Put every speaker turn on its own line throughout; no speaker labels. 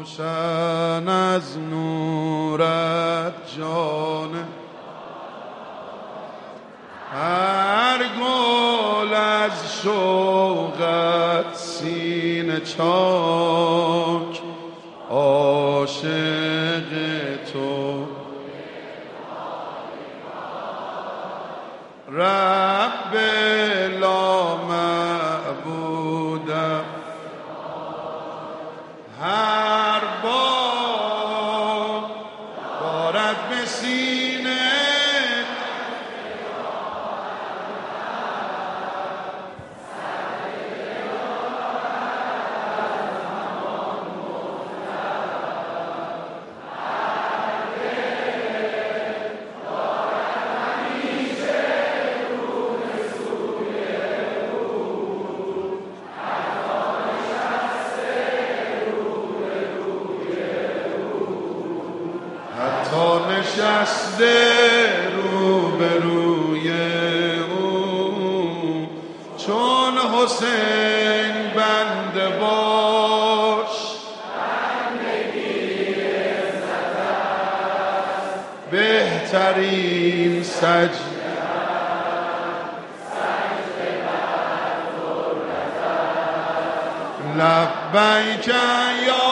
روشن از نورت جان هر گل از شوقت سینه چاک عاشق تو رب لا معبودم هر بار بارد به سینه نشسته روبروی او چون حسین بنده باش بهترین سجده لبیک یا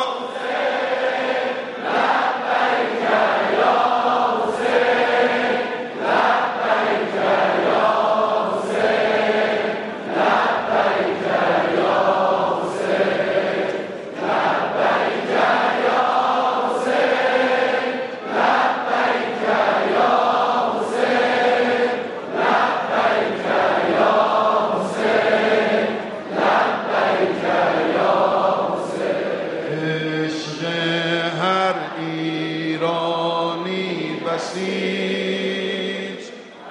بسیج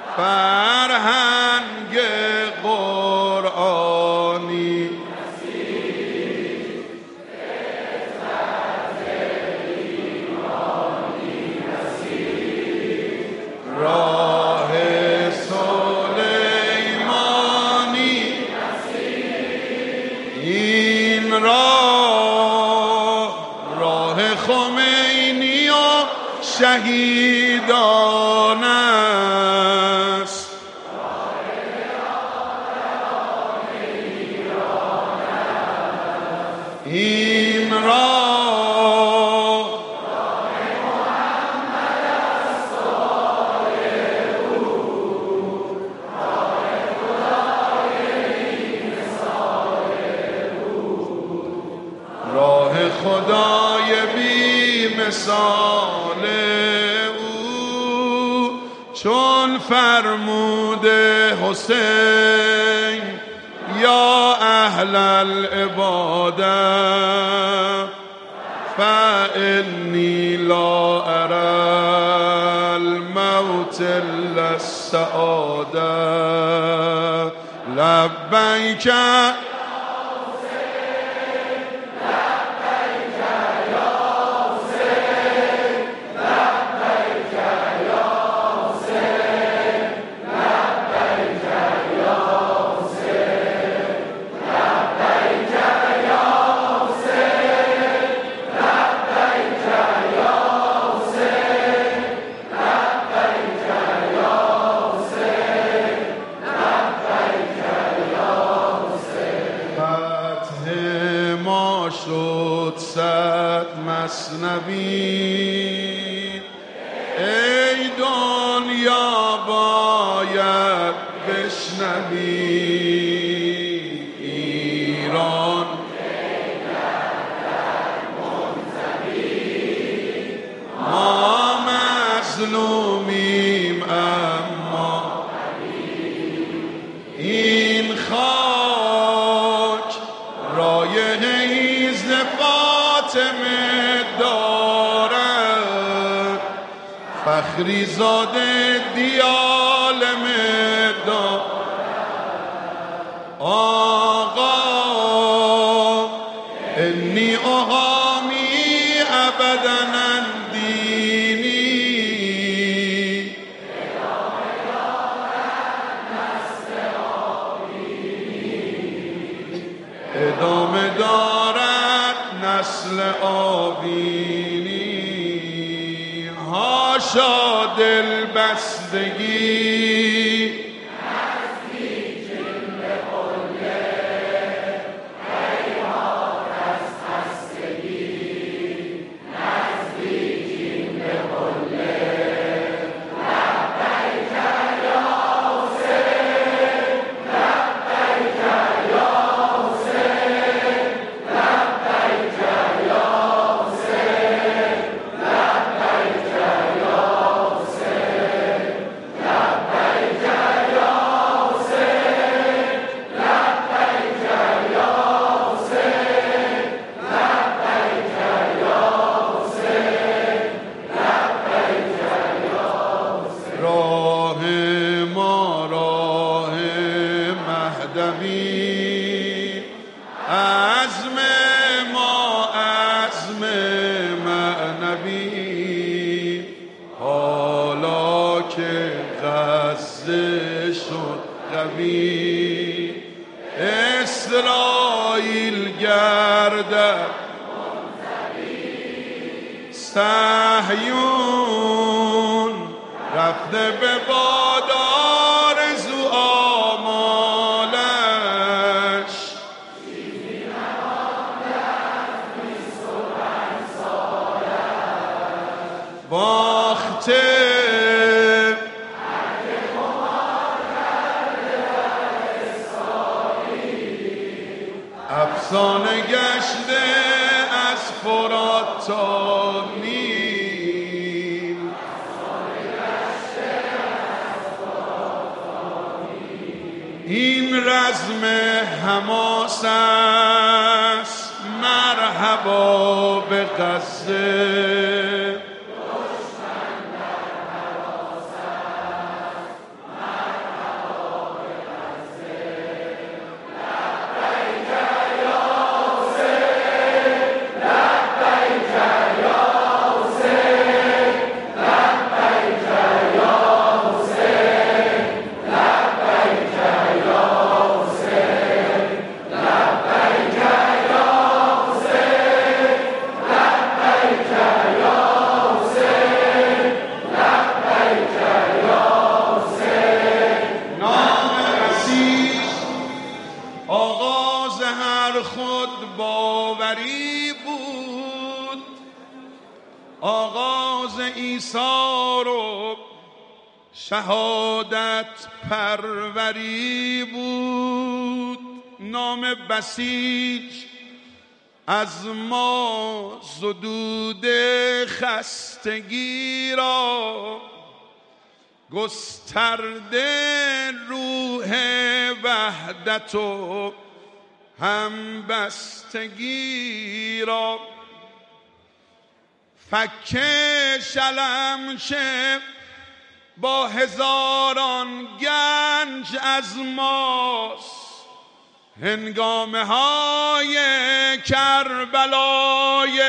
فرهنگ قرآنی راه سلیمانی این راه خمینی و شهیدان است این راه محمد است راه خدای بی مثال چون فرموده حسین یا اهل العباده فانی لا ارى الموت الا السعاده لبیک شد صد مثنوی ای دنیا باید بشنوی ایران ما مظلومیم اما این خاک رایحه فاطمه دارد فخری زاده دیال دارد آقا انی احامی ابدا دینی ادامه دارد وصل آبینی، هاشا دل بستگی عزم ما عزم معنوی، حالا که غزه شد قوی، اسرائیل گردد صهیون، رفته به باد آرزو آمالش، باخته افسانه گشته از فرات تا نیل، این رزم حماس است مرحبا به غزه، آغاز هر خود باوری بود، آغاز ایثار و شهادت پروری بود، نام بسیج از ما زدود خستگی را، گسترده روح وحدت و همبستگی را، فک شلمچه با هزاران گنج از ماست، هنگامه های کربلای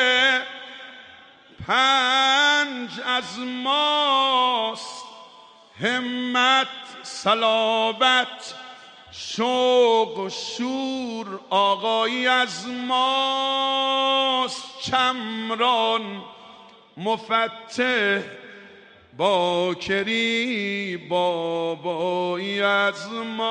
پنج از ماست، همت صلابت شوق و شور آقایی از ماست، چمران مفتح باکری بابایی از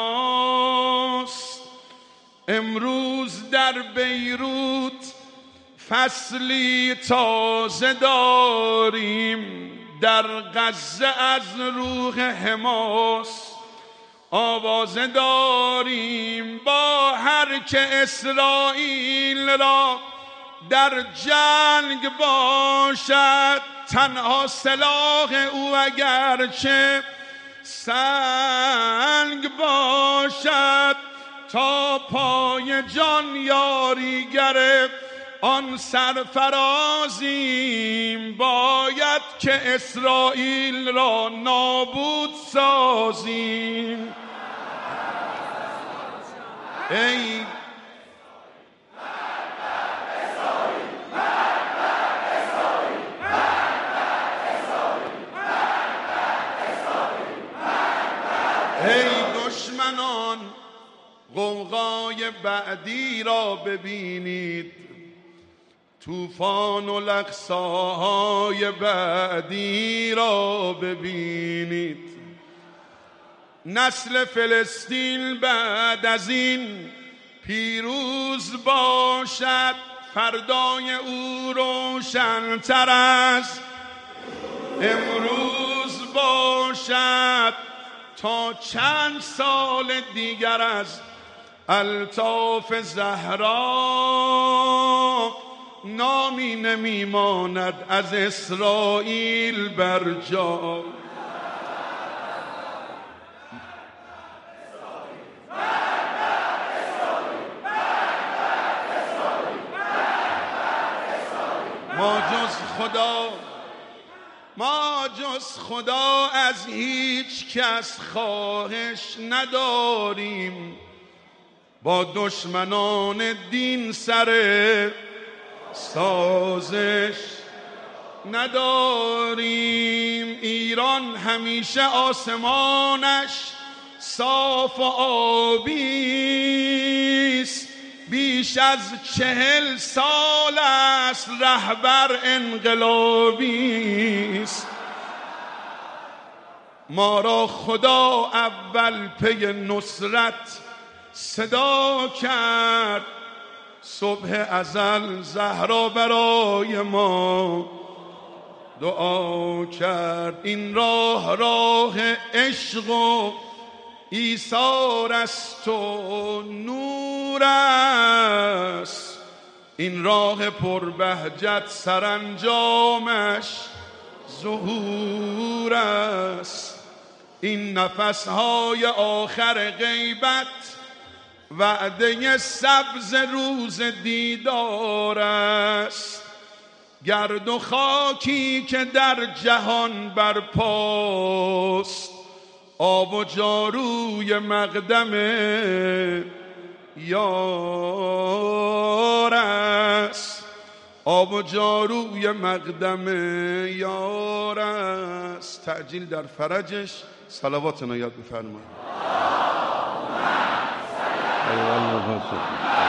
ماست، امروز در بیروت فصلی تازه داریم، در غزه از روح حماس آوازه داریم، با هر که اسرائیل را در جنگ باشد، تنها سلاح او اگرچه سنگ باشد، تا پای جان یاری گرفت آن سرفرازیم، باید که اسرائیل را نابود سازیم. ای دشمنان، غوغای بعدی را ببینید، طوفان و لقصاهای بعدی را ببینید. نسل فلسطین بعد از این پیروز باشد، فردای او روشن‌تر از امروز باشد. تا چند سال دیگر از الطاف زهرا نامی نمیماند از اسرائیل بر جا. ما جز خدا از هیچ کس خواهش نداریم، با دشمنان دین سر سازش نداریم. ایران همیشه آسمانش صاف و آبیست، بیش از 40 سال است رهبر انقلابیست. ما را خدا اول پی نصرت صدا کرد، صبح ازل زهرا برای ما دعا کرد. این راه عشق و ایثار است و نور است، این راه پربهجت سرانجامش ظهور است. این نفسهای آخر غیبت وعده سبز روز دیدار است. گرد و خاکی که در جهان برپاست، آب و جاروی مقدم یار است. آب و جاروی مقدم یار است. تعجیل در فرجش صلوات عنایت بفرمایید.